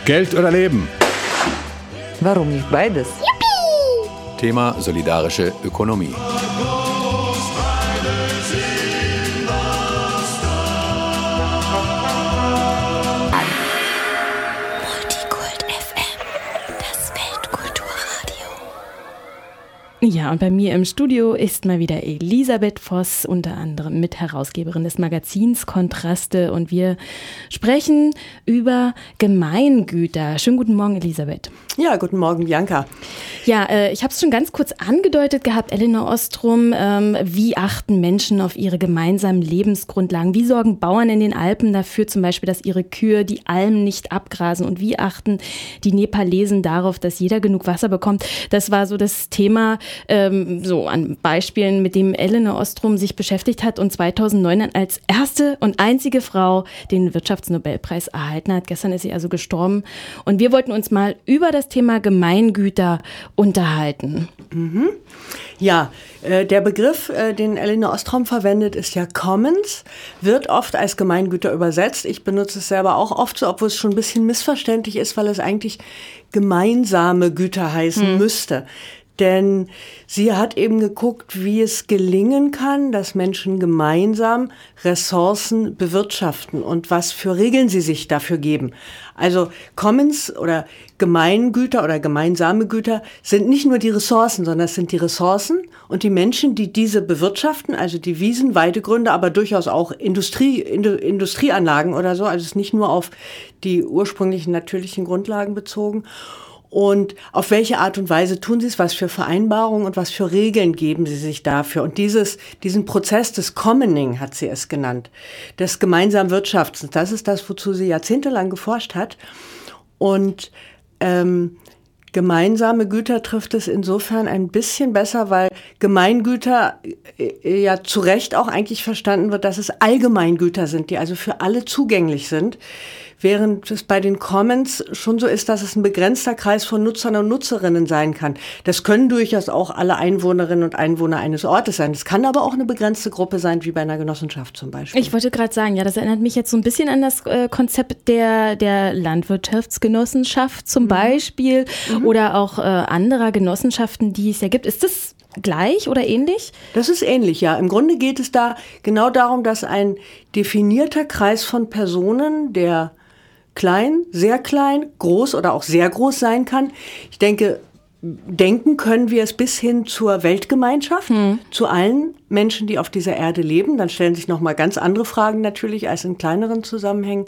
Geld oder Leben? Warum nicht beides? Thema solidarische Ökonomie. Ja, und bei mir im Studio ist mal wieder Elisabeth Voss, unter anderem Mitherausgeberin des Magazins Kontraste. Und wir sprechen über Gemeingüter. Schönen guten Morgen, Elisabeth. Ja, guten Morgen, Bianca. Ja, ich habe es schon ganz kurz angedeutet gehabt, Elinor Ostrom. Wie achten Menschen auf ihre gemeinsamen Lebensgrundlagen? Wie sorgen Bauern in den Alpen dafür zum Beispiel, dass ihre Kühe die Almen nicht abgrasen? Und wie achten die Nepalesen darauf, dass jeder genug Wasser bekommt? Das war so das Thema, so an Beispielen, mit dem Elinor Ostrom sich beschäftigt hat und 2009 dann als erste und einzige Frau den Wirtschaftsnobelpreis erhalten hat. Gestern ist sie also gestorben. Und wir wollten uns mal über das Thema Gemeingüter unterhalten. Mhm. Ja, der Begriff, den Elinor Ostrom verwendet, ist ja Commons, wird oft als Gemeingüter übersetzt. Ich benutze es selber auch oft so, obwohl es schon ein bisschen missverständlich ist, weil es eigentlich gemeinsame Güter heißen müsste. Denn sie hat eben geguckt, wie es gelingen kann, dass Menschen gemeinsam Ressourcen bewirtschaften und was für Regeln sie sich dafür geben. Also Commons oder Gemeingüter oder gemeinsame Güter sind nicht nur die Ressourcen, sondern es sind die Ressourcen und die Menschen, die diese bewirtschaften, also die Wiesen, Weidegründe, aber durchaus auch Industrieanlagen oder so. Also es ist nicht nur auf die ursprünglichen natürlichen Grundlagen bezogen. Und auf welche Art und Weise tun sie es, was für Vereinbarungen und was für Regeln geben sie sich dafür. Und diesen Prozess des Commoning hat sie es genannt, des gemeinsamen Wirtschaftens. Das ist das, wozu sie jahrzehntelang geforscht hat. Und gemeinsame Güter trifft es insofern ein bisschen besser, weil Gemeingüter ja zu Recht auch eigentlich verstanden wird, dass es Allgemeingüter sind, die also für alle zugänglich sind. Während es bei den Commons schon so ist, dass es ein begrenzter Kreis von Nutzern und Nutzerinnen sein kann. Das können durchaus auch alle Einwohnerinnen und Einwohner eines Ortes sein. Das kann aber auch eine begrenzte Gruppe sein, wie bei einer Genossenschaft zum Beispiel. Ich wollte gerade sagen, ja, das erinnert mich jetzt so ein bisschen an das Konzept der Landwirtschaftsgenossenschaft zum Beispiel oder auch anderer Genossenschaften, die es ja gibt. Ist das gleich oder ähnlich? Das ist ähnlich, ja. Im Grunde geht es da genau darum, dass ein definierter Kreis von Personen, der klein, sehr klein, groß oder auch sehr groß sein kann. Ich denke, denken können wir es bis hin zur Weltgemeinschaft, zu allen Menschen, die auf dieser Erde leben. Dann stellen sich noch mal ganz andere Fragen natürlich als in kleineren Zusammenhängen.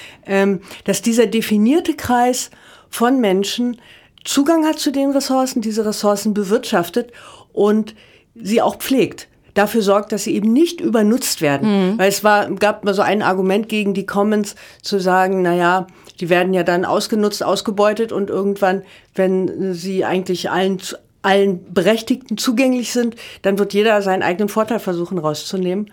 Dass dieser definierte Kreis von Menschen Zugang hat zu den Ressourcen, diese Ressourcen bewirtschaftet und sie auch pflegt. Dafür sorgt, dass sie eben nicht übernutzt werden. Weil gab mal so ein Argument gegen die Commons zu sagen, naja, die werden ja dann ausgenutzt, ausgebeutet und irgendwann, wenn sie eigentlich allen Berechtigten zugänglich sind, dann wird jeder seinen eigenen Vorteil versuchen rauszunehmen.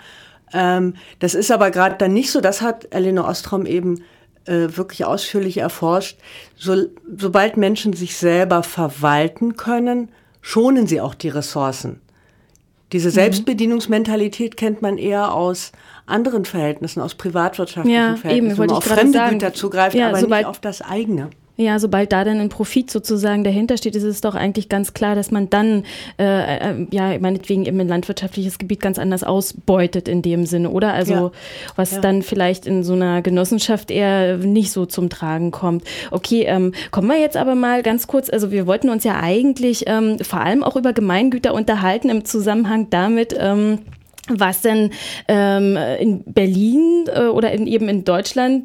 Das ist aber gerade dann nicht so. Das hat Elinor Ostrom eben wirklich ausführlich erforscht. Sobald Menschen sich selber verwalten können, schonen sie auch die Ressourcen. Diese Selbstbedienungsmentalität kennt man eher aus anderen Verhältnissen, aus privatwirtschaftlichen Verhältnissen, wo man auf fremde Güter zugreift, aber nicht auf das eigene. Ja, sobald da dann ein Profit sozusagen dahinter steht, ist es doch eigentlich ganz klar, dass man dann, meinetwegen eben ein landwirtschaftliches Gebiet ganz anders ausbeutet in dem Sinne, oder? Also was dann vielleicht in so einer Genossenschaft eher nicht so zum Tragen kommt. Okay, kommen wir jetzt aber mal ganz kurz, also wir wollten uns ja eigentlich vor allem auch über Gemeingüter unterhalten im Zusammenhang damit, was denn in Berlin oder eben in Deutschland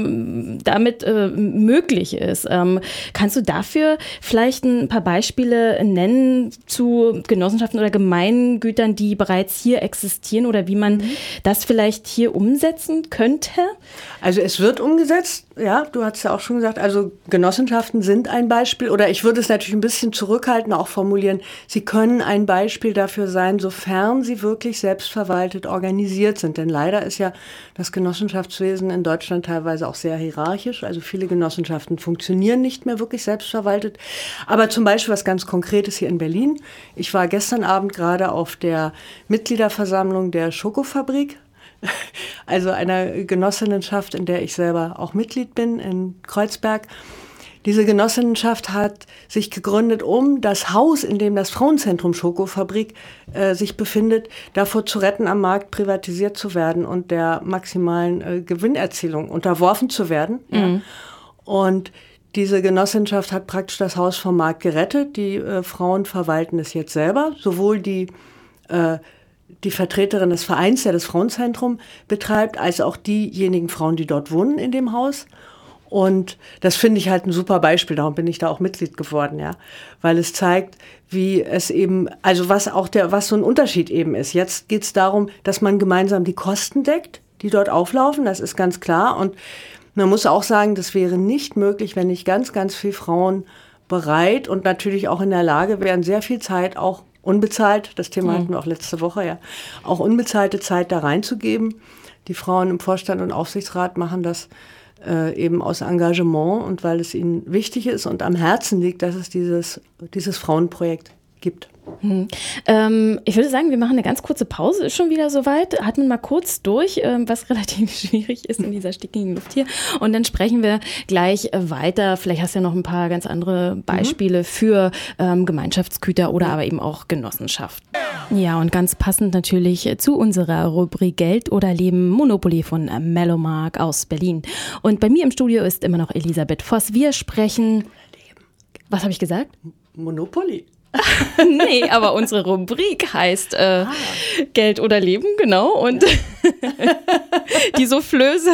damit möglich ist. Kannst du dafür vielleicht ein paar Beispiele nennen zu Genossenschaften oder Gemeingütern, die bereits hier existieren oder wie man das vielleicht hier umsetzen könnte? Also es wird umgesetzt, ja, du hast ja auch schon gesagt, also Genossenschaften sind ein Beispiel oder ich würde es natürlich ein bisschen zurückhaltend auch formulieren, sie können ein Beispiel dafür sein, sofern sie wirklich selbstverwaltet organisiert sind. Denn leider ist ja das Genossenschaftswesen in Deutschland teilweise auch sehr hierarchisch. Also viele Genossenschaften funktionieren nicht mehr wirklich selbstverwaltet. Aber zum Beispiel was ganz Konkretes hier in Berlin. Ich war gestern Abend gerade auf der Mitgliederversammlung der Schokofabrik. Also einer Genossenschaft, in der ich selber auch Mitglied bin, in Kreuzberg. Diese Genossenschaft hat sich gegründet, um das Haus, in dem das Frauenzentrum Schokofabrik sich befindet, davor zu retten, am Markt privatisiert zu werden und der maximalen Gewinnerzielung unterworfen zu werden. Ja. Und diese Genossenschaft hat praktisch das Haus vom Markt gerettet. Die Frauen verwalten es jetzt selber, sowohl die Vertreterin des Vereins, der das Frauenzentrum betreibt, als auch diejenigen Frauen, die dort wohnen in dem Haus. Und das finde ich halt ein super Beispiel, darum bin ich da auch Mitglied geworden, ja, weil es zeigt, wie es eben, also was so ein Unterschied eben ist. Jetzt geht es darum, dass man gemeinsam die Kosten deckt, die dort auflaufen, das ist ganz klar. Und man muss auch sagen, das wäre nicht möglich, wenn nicht ganz, ganz viele Frauen bereit und natürlich auch in der Lage wären, sehr viel Zeit auch unbezahlt, das Thema hatten wir auch letzte Woche, ja, auch unbezahlte Zeit da reinzugeben. Die Frauen im Vorstand und Aufsichtsrat machen das eben aus Engagement und weil es ihnen wichtig ist und am Herzen liegt, dass es dieses Frauenprojekt gibt. Ich würde sagen, wir machen eine ganz kurze Pause, ist schon wieder soweit. Atmen mal kurz durch, was relativ schwierig ist in dieser stickigen Luft hier. Und dann sprechen wir gleich weiter. Vielleicht hast du ja noch ein paar ganz andere Beispiele für Gemeinschaftsgüter oder aber eben auch Genossenschaft. Ja, und ganz passend natürlich zu unserer Rubrik Geld oder Leben, Monopoly von Mellomark aus Berlin. Und bei mir im Studio ist immer noch Elisabeth Voss. Wir sprechen... Was habe ich gesagt? Monopoly. Nee, aber unsere Rubrik heißt Geld oder Leben, genau. Und die Soufflöse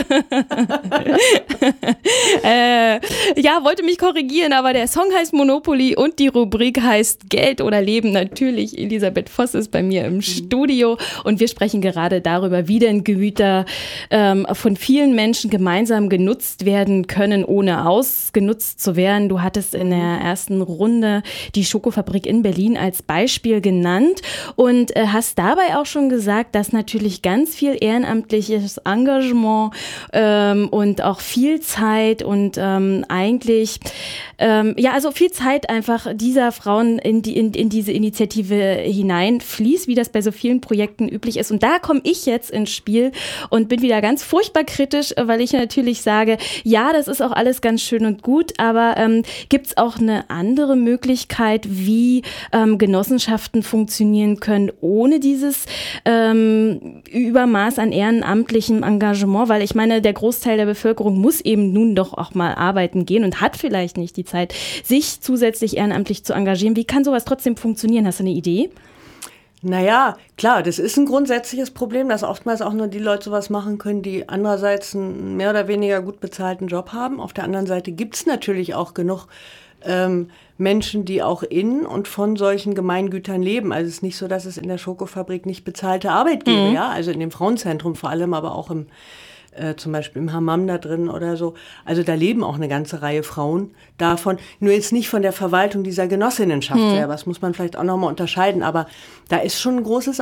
wollte mich korrigieren, aber der Song heißt Monopoly und die Rubrik heißt Geld oder Leben. Natürlich, Elisabeth Voss ist bei mir im Studio und wir sprechen gerade darüber, wie denn Güter von vielen Menschen gemeinsam genutzt werden können, ohne ausgenutzt zu werden. Du hattest in der ersten Runde die Schokofabrik in Berlin als Beispiel genannt und hast dabei auch schon gesagt, dass natürlich ganz viel ehrenamtliches Engagement und auch viel Zeit und eigentlich also viel Zeit einfach dieser Frauen in diese Initiative hineinfließt, wie das bei so vielen Projekten üblich ist. Und da komme ich jetzt ins Spiel und bin wieder ganz furchtbar kritisch, weil ich natürlich sage, ja, das ist auch alles ganz schön und gut, aber gibt es auch eine andere Möglichkeit, wie Genossenschaften funktionieren können ohne dieses Übermaß an ehrenamtlichem Engagement, weil ich meine, der Großteil der Bevölkerung muss eben nun doch auch mal arbeiten gehen und hat vielleicht nicht die Zeit, sich zusätzlich ehrenamtlich zu engagieren. Wie kann sowas trotzdem funktionieren? Hast du eine Idee? Naja, klar, das ist ein grundsätzliches Problem, dass oftmals auch nur die Leute sowas machen können, die andererseits einen mehr oder weniger gut bezahlten Job haben. Auf der anderen Seite gibt es natürlich auch genug Menschen, die auch in und von solchen Gemeingütern leben. Also es ist nicht so, dass es in der Schokofabrik nicht bezahlte Arbeit gäbe, ja, also in dem Frauenzentrum vor allem, aber auch zum Beispiel im Hammam da drin oder so. Also da leben auch eine ganze Reihe Frauen davon. Nur jetzt nicht von der Verwaltung dieser Genossinnenschaft selber. Das muss man vielleicht auch nochmal unterscheiden. Aber da ist schon ein großes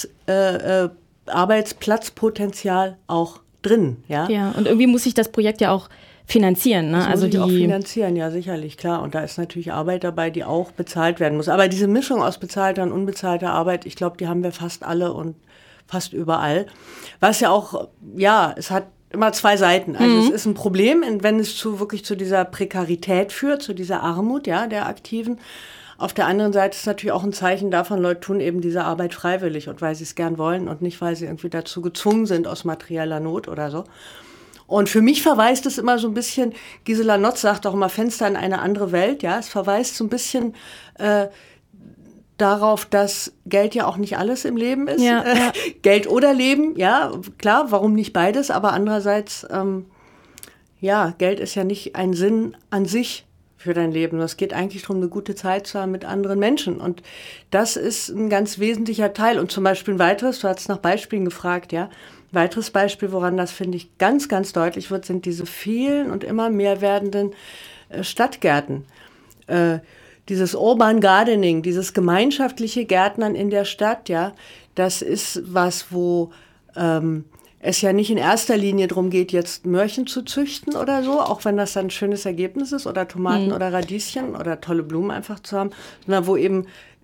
Arbeitsplatzpotenzial auch drin. Ja? Ja, und irgendwie muss sich das Projekt ja auch finanzieren. Ne? Das muss sich auch finanzieren, ja sicherlich, klar. Und da ist natürlich Arbeit dabei, die auch bezahlt werden muss. Aber diese Mischung aus bezahlter und unbezahlter Arbeit, ich glaube, die haben wir fast alle und fast überall. Was ja auch, ja, es hat immer zwei Seiten. Also es ist ein Problem, wenn es wirklich zu dieser Prekarität führt, zu dieser Armut, ja, der Aktiven. Auf der anderen Seite ist es natürlich auch ein Zeichen davon, Leute tun eben diese Arbeit freiwillig und weil sie es gern wollen und nicht, weil sie irgendwie dazu gezwungen sind aus materieller Not oder so. Und für mich verweist es immer so ein bisschen, Gisela Notz sagt auch immer, Fenster in eine andere Welt, ja, es verweist so ein bisschen darauf, dass Geld ja auch nicht alles im Leben ist. Ja, ja. Geld oder Leben, ja, klar, warum nicht beides, aber andererseits, Geld ist ja nicht ein Sinn an sich für dein Leben. Es geht eigentlich darum, eine gute Zeit zu haben mit anderen Menschen. Und das ist ein ganz wesentlicher Teil. Und zum Beispiel ein weiteres, du hast nach Beispielen gefragt, ja, ein weiteres Beispiel, woran das, finde ich, ganz, ganz deutlich wird, sind diese vielen und immer mehr werdenden Stadtgärten. Dieses Urban Gardening, dieses gemeinschaftliche Gärtnern in der Stadt, ja, das ist was, wo es ja nicht in erster Linie darum geht, jetzt Möhrchen zu züchten oder so, auch wenn das dann ein schönes Ergebnis ist, oder Tomaten oder Radieschen oder tolle Blumen einfach zu haben, sondern wo eben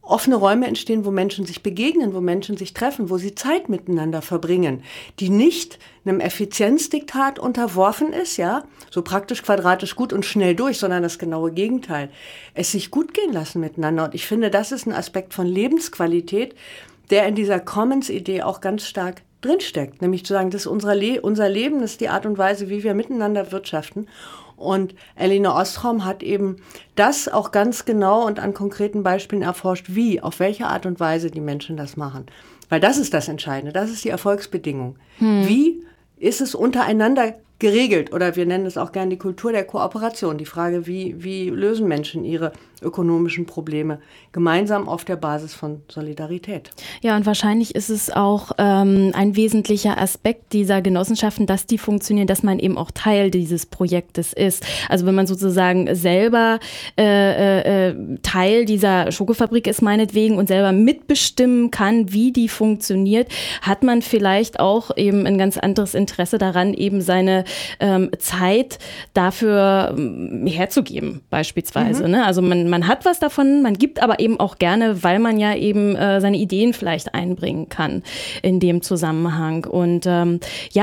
offene Räume entstehen, wo Menschen sich begegnen, wo Menschen sich treffen, wo sie Zeit miteinander verbringen, die nicht einem Effizienzdiktat unterworfen ist, ja, so praktisch, quadratisch, gut und schnell durch, sondern das genaue Gegenteil. Es sich gut gehen lassen miteinander. Und ich finde, das ist ein Aspekt von Lebensqualität, der in dieser Commons-Idee auch ganz stark drinsteckt. Nämlich zu sagen, das ist unser Leben, das ist die Art und Weise, wie wir miteinander wirtschaften. Und Elinor Ostrom hat eben das auch ganz genau und an konkreten Beispielen erforscht, auf welche Art und Weise die Menschen das machen. Weil das ist das Entscheidende, das ist die Erfolgsbedingung. Wie ist es untereinander geregelt? Oder wir nennen es auch gerne die Kultur der Kooperation. Die Frage, wie lösen Menschen ihre ökonomischen Probleme gemeinsam auf der Basis von Solidarität. Ja, und wahrscheinlich ist es auch ein wesentlicher Aspekt dieser Genossenschaften, dass die funktionieren, dass man eben auch Teil dieses Projektes ist. Also wenn man sozusagen selber Teil dieser Schokofabrik ist meinetwegen und selber mitbestimmen kann, wie die funktioniert, hat man vielleicht auch eben ein ganz anderes Interesse daran, eben seine Zeit dafür herzugeben beispielsweise. Ne? Also man hat was davon, man gibt aber eben auch gerne, weil man ja eben seine Ideen vielleicht einbringen kann in dem Zusammenhang. Und wollen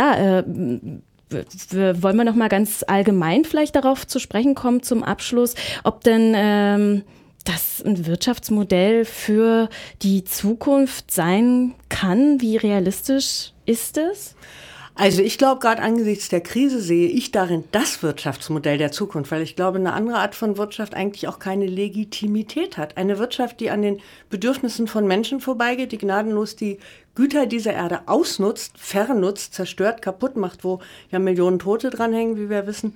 wir noch mal ganz allgemein vielleicht darauf zu sprechen kommen zum Abschluss, ob denn das ein Wirtschaftsmodell für die Zukunft sein kann? Wie realistisch ist es? Also ich glaube, gerade angesichts der Krise sehe ich darin das Wirtschaftsmodell der Zukunft, weil ich glaube, eine andere Art von Wirtschaft eigentlich auch keine Legitimität hat. Eine Wirtschaft, die an den Bedürfnissen von Menschen vorbeigeht, die gnadenlos die Güter dieser Erde ausnutzt, vernutzt, zerstört, kaputt macht, wo ja Millionen Tote dranhängen, wie wir wissen,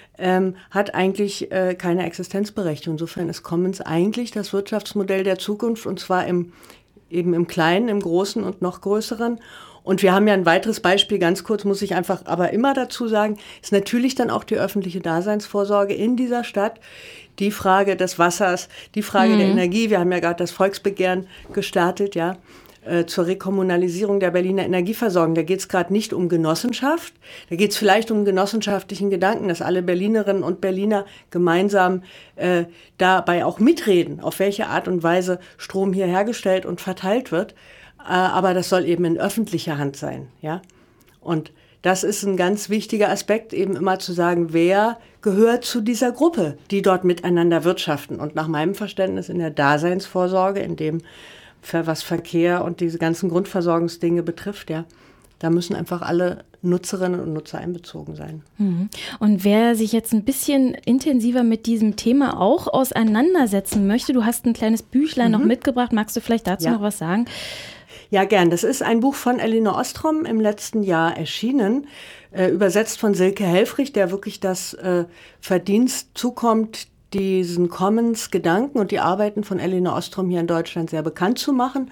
hat eigentlich keine Existenzberechtigung. Insofern ist Commons eigentlich das Wirtschaftsmodell der Zukunft, und zwar eben im Kleinen, im Großen und noch Größeren. Und wir haben ja ein weiteres Beispiel, ganz kurz muss ich einfach aber immer dazu sagen, ist natürlich dann auch die öffentliche Daseinsvorsorge in dieser Stadt. Die Frage des Wassers, die Frage der Energie. Wir haben ja gerade das Volksbegehren gestartet, ja, zur Rekommunalisierung der Berliner Energieversorgung. Da geht es gerade nicht um Genossenschaft. Da geht es vielleicht um genossenschaftlichen Gedanken, dass alle Berlinerinnen und Berliner gemeinsam dabei auch mitreden, auf welche Art und Weise Strom hier hergestellt und verteilt wird. Aber das soll eben in öffentlicher Hand sein, ja. Und das ist ein ganz wichtiger Aspekt, eben immer zu sagen, wer gehört zu dieser Gruppe, die dort miteinander wirtschaften. Und nach meinem Verständnis in der Daseinsvorsorge, in dem, was Verkehr und diese ganzen Grundversorgungsdinge betrifft, ja, da müssen einfach alle Nutzerinnen und Nutzer einbezogen sein. Und wer sich jetzt ein bisschen intensiver mit diesem Thema auch auseinandersetzen möchte, du hast ein kleines Büchlein noch mitgebracht, magst du vielleicht dazu noch was sagen? Ja, gern. Das ist ein Buch von Elinor Ostrom im letzten Jahr erschienen, übersetzt von Silke Helfrich, der wirklich das Verdienst zukommt, diesen Commons-Gedanken und die Arbeiten von Elinor Ostrom hier in Deutschland sehr bekannt zu machen.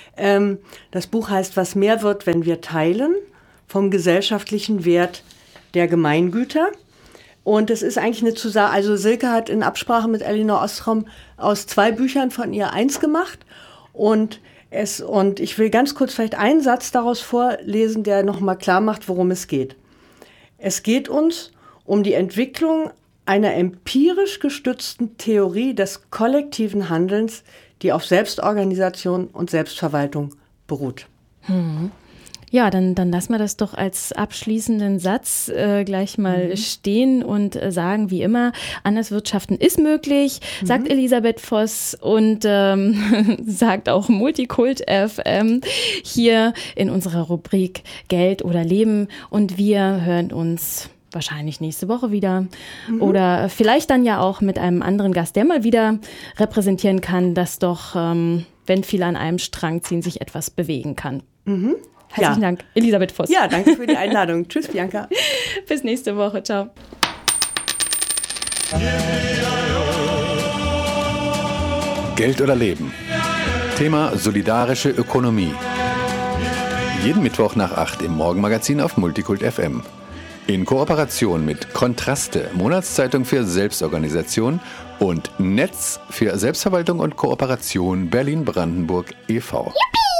Das Buch heißt "Was mehr wird, wenn wir teilen", vom gesellschaftlichen Wert der Gemeingüter. Und es ist eigentlich also Silke hat in Absprache mit Elinor Ostrom aus 2 Büchern von ihr 1 gemacht. Und ich will ganz kurz vielleicht einen Satz daraus vorlesen, der nochmal klar macht, worum es geht. Es geht uns um die Entwicklung einer empirisch gestützten Theorie des kollektiven Handelns, die auf Selbstorganisation und Selbstverwaltung beruht. Ja, dann lassen wir das doch als abschließenden Satz gleich mal stehen und sagen, wie immer, anders wirtschaften ist möglich, sagt Elisabeth Voss und sagt auch Multikult FM hier in unserer Rubrik Geld oder Leben. Und wir hören uns wahrscheinlich nächste Woche wieder oder vielleicht dann ja auch mit einem anderen Gast, der mal wieder repräsentieren kann, dass doch, wenn viele an einem Strang ziehen, sich etwas bewegen kann. Herzlichen Dank, Elisabeth Voss. Ja, danke für die Einladung. Tschüss, Bianca. Bis nächste Woche. Ciao. Geld oder Leben. Thema solidarische Ökonomie. Jeden Mittwoch nach 8 im Morgenmagazin auf Multikult FM. In Kooperation mit Kontraste, Monatszeitung für Selbstorganisation, und Netz für Selbstverwaltung und Kooperation Berlin-Brandenburg e.V. Yippie!